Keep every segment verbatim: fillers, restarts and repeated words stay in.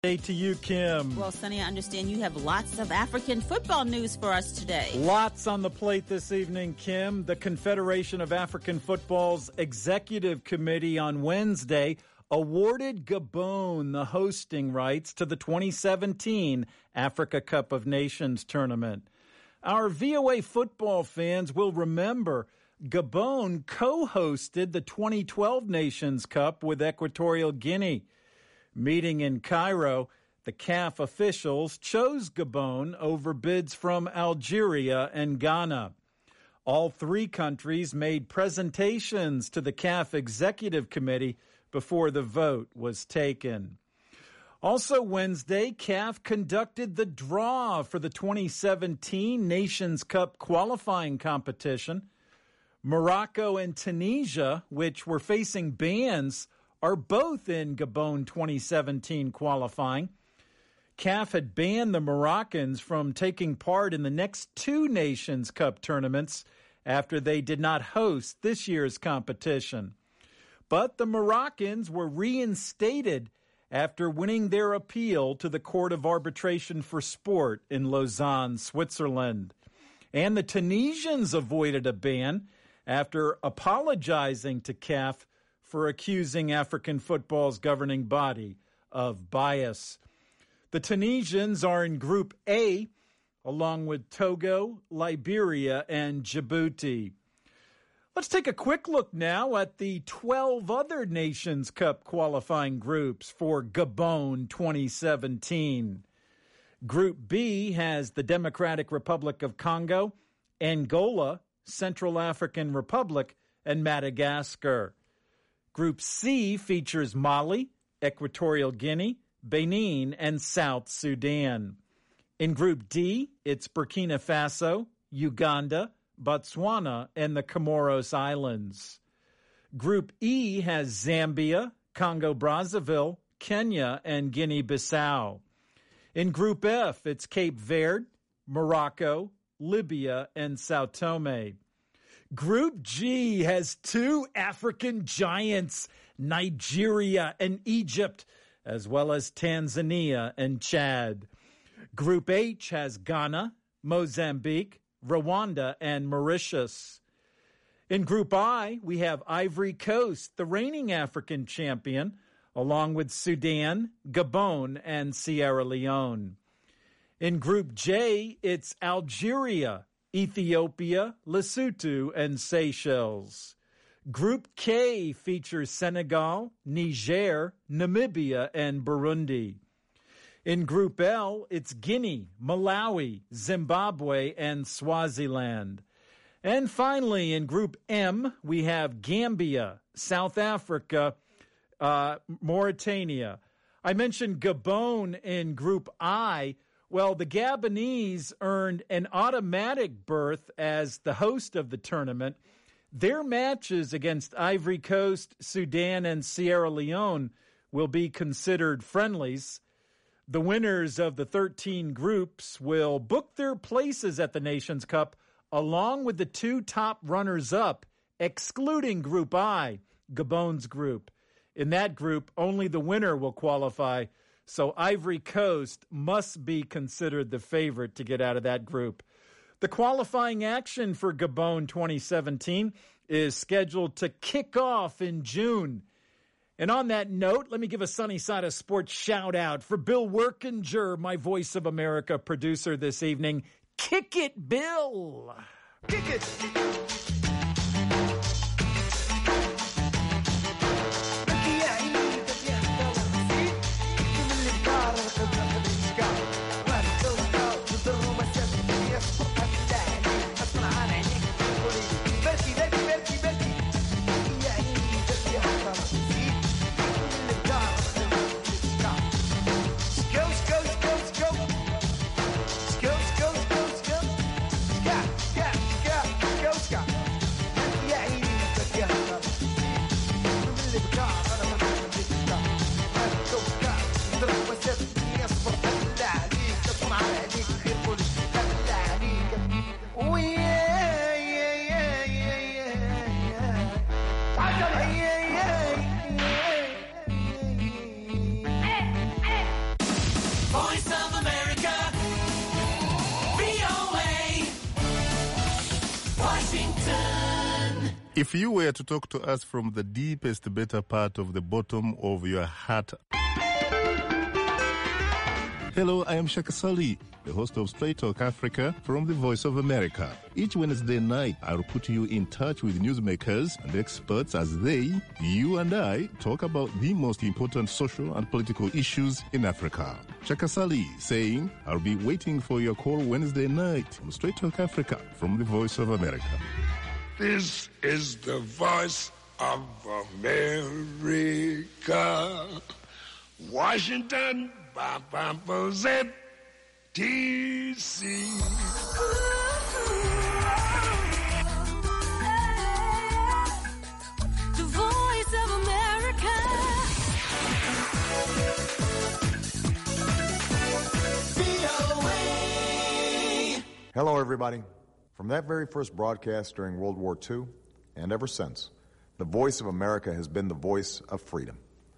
Hey to you, Kim. Well, Sonny, I understand you have lots of African football news for us today. Lots on the plate this evening, Kim. The Confederation of African Football's Executive Committee on Wednesday awarded Gabon the hosting rights to the twenty seventeen Africa Cup of Nations tournament. Our V O A football fans will remember Gabon co-hosted the twenty twelve Nations Cup with Equatorial Guinea. Meeting in Cairo, the C A F officials chose Gabon over bids from Algeria and Ghana. All three countries made presentations to the C A F Executive Committee before the vote was taken. Also Wednesday, C A F conducted the draw for the twenty seventeen Nations Cup qualifying competition. Morocco and Tunisia, which were facing bans, are both in Gabon twenty seventeen qualifying. C A F had banned the Moroccans from taking part in the next two Nations Cup tournaments after they did not host this year's competition. But the Moroccans were reinstated after winning their appeal to the Court of Arbitration for Sport in Lausanne, Switzerland. And the Tunisians avoided a ban after apologizing to C A F for accusing African football's governing body of bias. The Tunisians are in Group A, along with Togo, Liberia, and Djibouti. Let's take a quick look now at the twelve other Nations Cup qualifying groups for Gabon twenty seventeen. Group B has the Democratic Republic of Congo, Angola, Central African Republic, and Madagascar. Group C features Mali, Equatorial Guinea, Benin, and South Sudan. In Group D, it's Burkina Faso, Uganda, Botswana, and the Comoros Islands. Group E has Zambia, Congo-Brazzaville, Kenya, and Guinea-Bissau. In Group F, it's Cape Verde, Morocco, Libya, and Sao Tome. Group G has two African giants, Nigeria and Egypt, as well as Tanzania and Chad. Group H has Ghana, Mozambique, Rwanda, and Mauritius. In Group I, we have Ivory Coast, the reigning African champion, along with Sudan, Gabon, and Sierra Leone. In Group J, it's Algeria, Ethiopia, Lesotho, and Seychelles. Group K features Senegal, Niger, Namibia, and Burundi. In Group L, it's Guinea, Malawi, Zimbabwe, and Swaziland. And finally, in Group M, we have Gambia, South Africa, uh, Mauritania. I mentioned Gabon in Group I. Well, the Gabonese earned an automatic berth as the host of the tournament. Their matches against Ivory Coast, Sudan, and Sierra Leone will be considered friendlies. The winners of the thirteen groups will book their places at the Nations Cup along with the two top runners-up, excluding Group I, Gabon's group. In that group, only the winner will qualify, so Ivory Coast must be considered the favorite to get out of that group. The qualifying action for Gabon twenty seventeen is scheduled to kick off in June. And on that note, let me give a Sunny Side of Sports shout-out for Bill Workinger, my Voice of America producer this evening. Kick it, Bill! Kick it! Scott. Voice of America, V O A, Washington. If you were to talk to us from the deepest, better part of the bottom of your heart. Hello, I am Shaka Sali, the host of Straight Talk Africa from the Voice of America. Each Wednesday night, I'll put you in touch with newsmakers and experts as they, you and I, talk about the most important social and political issues in Africa. Shaka Sali saying, I'll be waiting for your call Wednesday night on Straight Talk Africa from the Voice of America. This is the Voice of America. Washington, Z T C. The Voice of America. V O A. Hello, everybody. From that very first broadcast during World War Two, and ever since, the Voice of America has been the voice of freedom.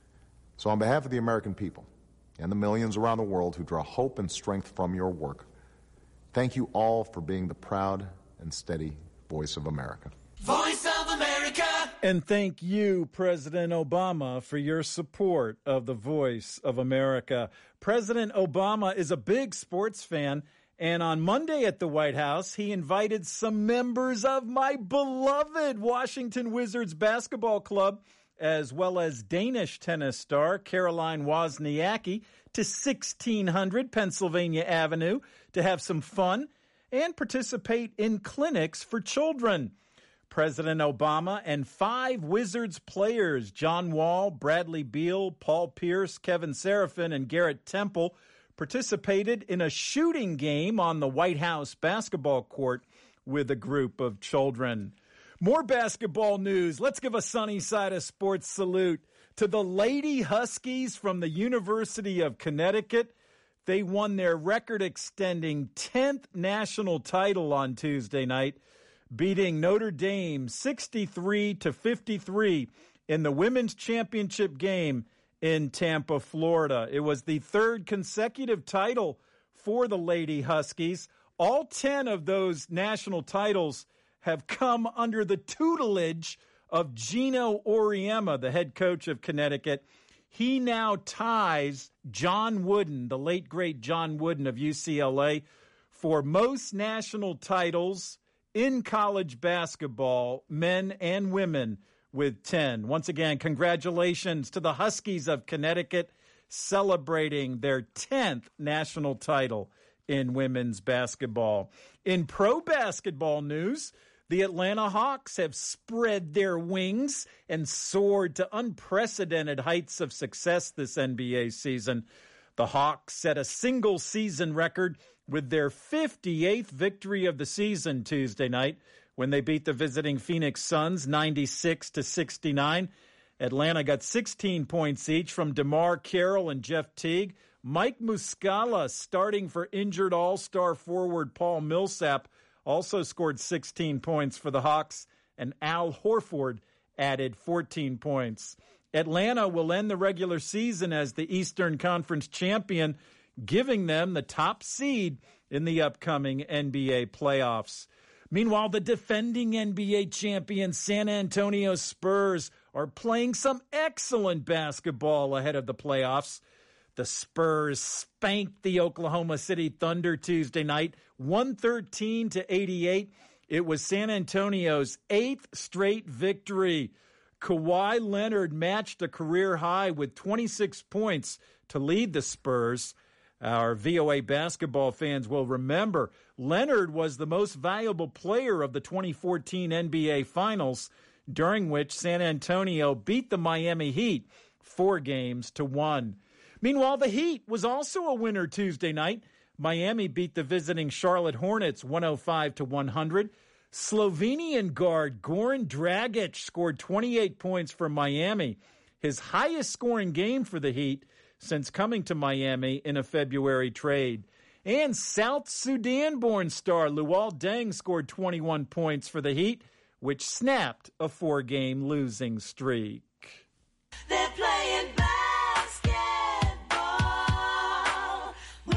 So on behalf of the American people and the millions around the world who draw hope and strength from your work, thank you all for being the proud and steady voice of America. Voice of America. And thank you, President Obama, for your support of the Voice of America. President Obama is a big sports fan, and on Monday at the White House, he invited some members of my beloved Washington Wizards basketball club, as well as Danish tennis star Caroline Wozniacki, to sixteen hundred Pennsylvania Avenue to have some fun and participate in clinics for children. President Obama and five Wizards players, John Wall, Bradley Beal, Paul Pierce, Kevin Seraphin, and Garrett Temple, participated in a shooting game on the White House basketball court with a group of children. More basketball news. Let's give a sunny side of sports salute to the Lady Huskies from the University of Connecticut. They won their record-extending tenth national title on Tuesday night, beating Notre Dame sixty-three to fifty-three in the women's championship game in Tampa, Florida. It was the third consecutive title for the Lady Huskies. All ten of those national titles have come under the tutelage of Gino Auriemma, the head coach of Connecticut. He now ties John Wooden, the late, great John Wooden of U C L A, for most national titles in college basketball, men and women, with ten. Once again, congratulations to the Huskies of Connecticut celebrating their tenth national title in women's basketball. In pro basketball news, the Atlanta Hawks have spread their wings and soared to unprecedented heights of success this N B A season. The Hawks set a single-season record with their fifty-eighth victory of the season Tuesday night when they beat the visiting Phoenix Suns ninety-six to sixty-nine. Atlanta got sixteen points each from DeMar Carroll and Jeff Teague. Mike Muscala, starting for injured all-star forward Paul Millsap, also scored sixteen points for the Hawks, and Al Horford added fourteen points. Atlanta will end the regular season as the Eastern Conference champion, giving them the top seed in the upcoming N B A playoffs. Meanwhile, the defending N B A champion San Antonio Spurs are playing some excellent basketball ahead of the playoffs. The Spurs spanked the Oklahoma City Thunder Tuesday night, one thirteen to eighty-eight. It was San Antonio's eighth straight victory. Kawhi Leonard matched a career high with twenty-six points to lead the Spurs. Our V O A basketball fans will remember Leonard was the most valuable player of the twenty fourteen N B A Finals, during which San Antonio beat the Miami Heat four games to one. Meanwhile, the Heat was also a winner Tuesday night. Miami beat the visiting Charlotte Hornets one oh five to one hundred. Slovenian guard Goran Dragic scored twenty-eight points for Miami, his highest scoring game for the Heat since coming to Miami in a February trade. And South Sudan-born star Luol Deng scored twenty-one points for the Heat, which snapped a four-game losing streak. They're playing basketball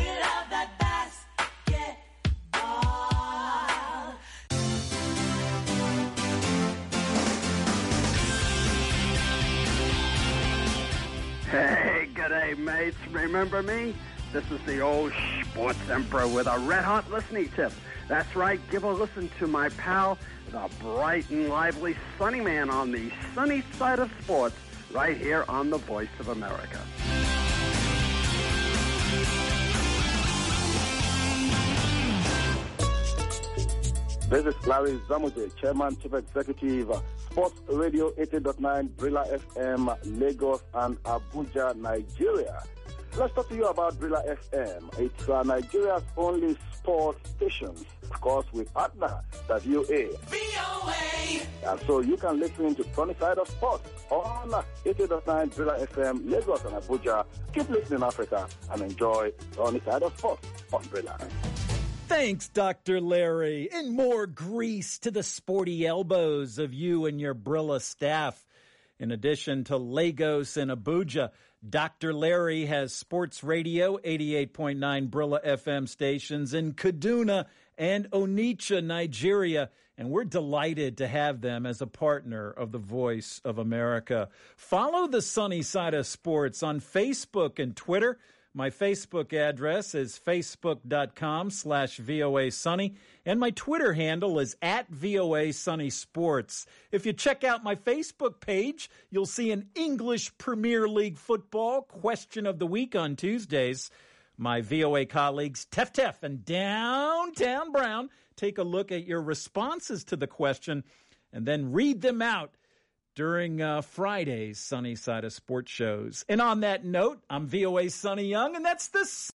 mates. Remember me? This is the old sports emperor with a red-hot listening tip. That's right, give a listen to my pal, the bright and lively Sunny Man on the sunny side of sports, right here on the Voice of America. This is Larry Zamuje, Chairman, Chief Executive, Sports Radio eighty point nine, Brilla F M, Lagos and Abuja, Nigeria. Let's talk to you about Brilla F M. It's uh, Nigeria's only sports station, of course, with partner, the V O A. V O A. And so you can listen to Sunny Side of Sports on eighty point nine Brilla F M, Lagos and Abuja. Keep listening, Africa, and enjoy Sunny Side of Sports on Brilla. Thanks, Doctor Larry. And more grease to the sporty elbows of you and your Brilla staff. In addition to Lagos and Abuja, Doctor Larry has sports radio, eighty-eight point nine Brilla F M stations in Kaduna and Onitsha, Nigeria. And we're delighted to have them as a partner of the Voice of America. Follow the Sunny Side of Sports on Facebook and Twitter. My Facebook address is facebook.com slash VOA Sunny, and my Twitter handle is at VOA Sunny Sports. If you check out my Facebook page, you'll see an English Premier League football question of the week on Tuesdays. My V O A colleagues, Tef Tef and Downtown Brown, take a look at your responses to the question and then read them out during uh, Friday's Sunny Side of Sports shows. And on that note, I'm V O A's Sonny Young, and that's the